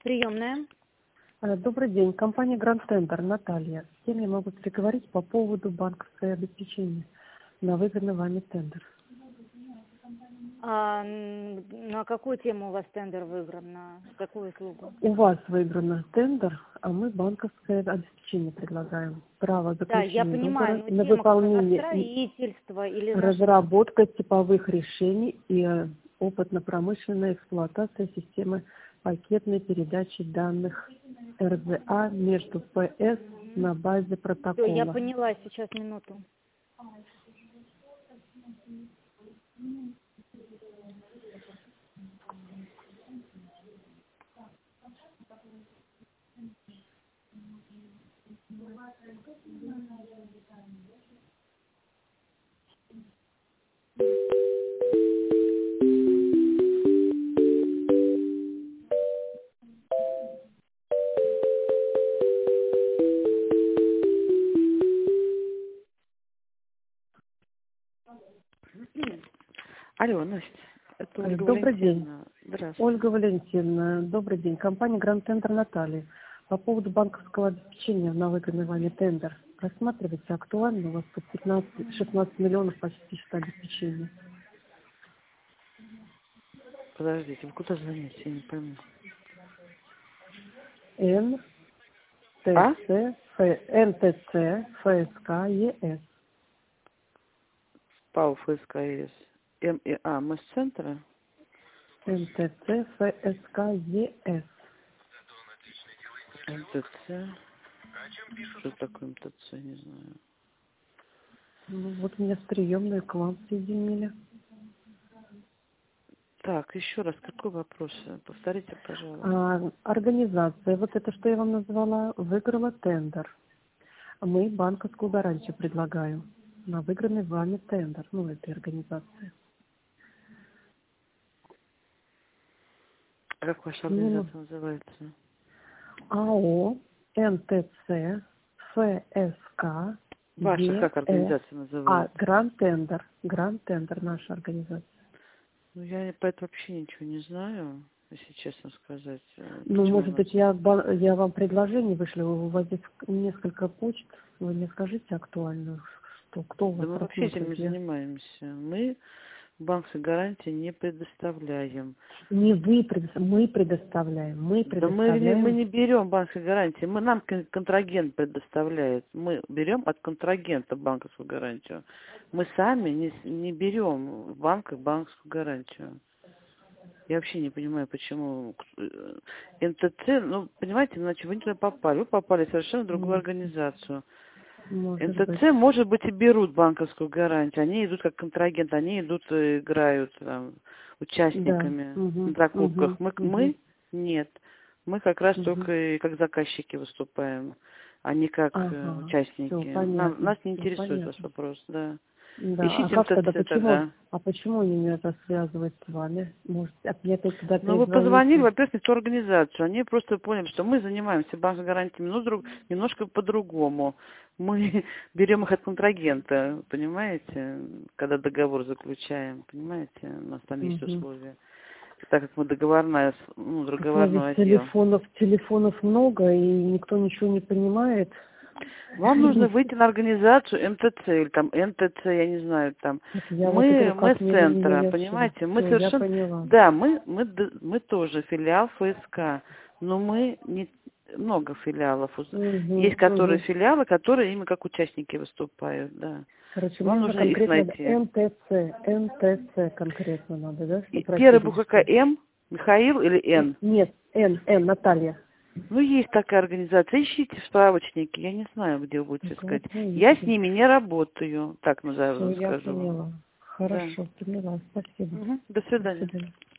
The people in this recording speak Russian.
Приемная. Добрый день. Компания Grand Tender, Наталья. С кем я могу переговорить по поводу банковского обеспечения на выигранный вами тендер? На какую тему у вас тендер выигран? На какую услугу? У вас выигран тендер, а мы банковское обеспечение предлагаем. Право Да, я заключения понимаю, договора но на тема какая? выполнение Строительство или разработка типовых решений и опытно-промышленная эксплуатация системы пакетной передачи данных РЗА между ПС на базе Всё, я протокола. поняла, сейчас минуту. Алло, Настя, это Ольга Добрый день. Валентиновна. Здравствуйте. Ольга Валентиновна, добрый день. Компания Grand Tender Наталья. По поводу банковского обеспечения на выигранный вами тендер. Рассматривается актуально, у вас тут 16 миллионов почти счета обеспечения. Подождите, вы куда звоните? Я не пойму. НТЦ ФСК ЕС. ПАО ФСК ЕС. МИА Мост-центра? НТЦ ФСК ЕС. МТЦ. Что такое МТЦ, не знаю. Ну, вот меня с приемной к вам соединили. Так, еще раз, какой вопрос? Повторите, пожалуйста. Организация, вот это, что я вам назвала, выиграла тендер. Мы банковскую гарантию предлагаем на выигранный вами тендер, этой организации. Как ваша организация называется? АО НТЦ ФСК Ваша как организация называется? Grand Tender наша организация. Ну, я по этому вообще ничего не знаю, если честно сказать. Может быть, я вам предложение вышлю, у вас здесь несколько почт, вы мне скажите актуально, кто у вас Да мы вообще этим не рассмотрит. занимаемся. Мы банковской гарантии не предоставляем. Не вы, мы предоставляем. Да мы не берем банковской гарантии. Нам контрагент предоставляет. Мы берем от контрагента банковскую гарантию. Мы сами не берем в банках банковскую гарантию. Я вообще не понимаю, почему НТЦ, понимаете, иначе вы не туда попали. Вы попали в совершенно другую организацию. НТЦ, может быть, и берут банковскую гарантию. Они идут как контрагент, они идут и играют там, участниками на закупках. Мы нет. Мы как раз только и как заказчики выступаем, а не как участники. Нас не интересует ваш вопрос, да. Да, ищите как МТЦ тогда? Почему они меня связывают с вами? Может, опять туда вы позвонили, во-первых, не в ту организацию. Они просто поняли, что мы занимаемся банковской гарантиями, но немножко по-другому. Мы берем их от контрагента, понимаете, когда договор заключаем, понимаете, у нас там есть условия. Так как мы договорной отдел. Телефонов много, и никто ничего не понимает. Вам нужно выйти на организацию МТЦ или там НТЦ, я не знаю, там. Мы с центра, понимаете? Мы совершенно. Да, мы тоже филиал ФСК, но мы не много филиалов. Есть филиалы, которые именно как участники выступают, да. Короче, вам нужно их найти. НТЦ конкретно надо, да? Первая буква какая? М? Михаил или Н? Нет, Н, Наталья. Есть такая организация. Ищите в справочнике. Я не знаю, где вы будете искать. Я с ними не работаю. Так назову, скажу. Я поняла. Хорошо, поняла. Спасибо. До свидания.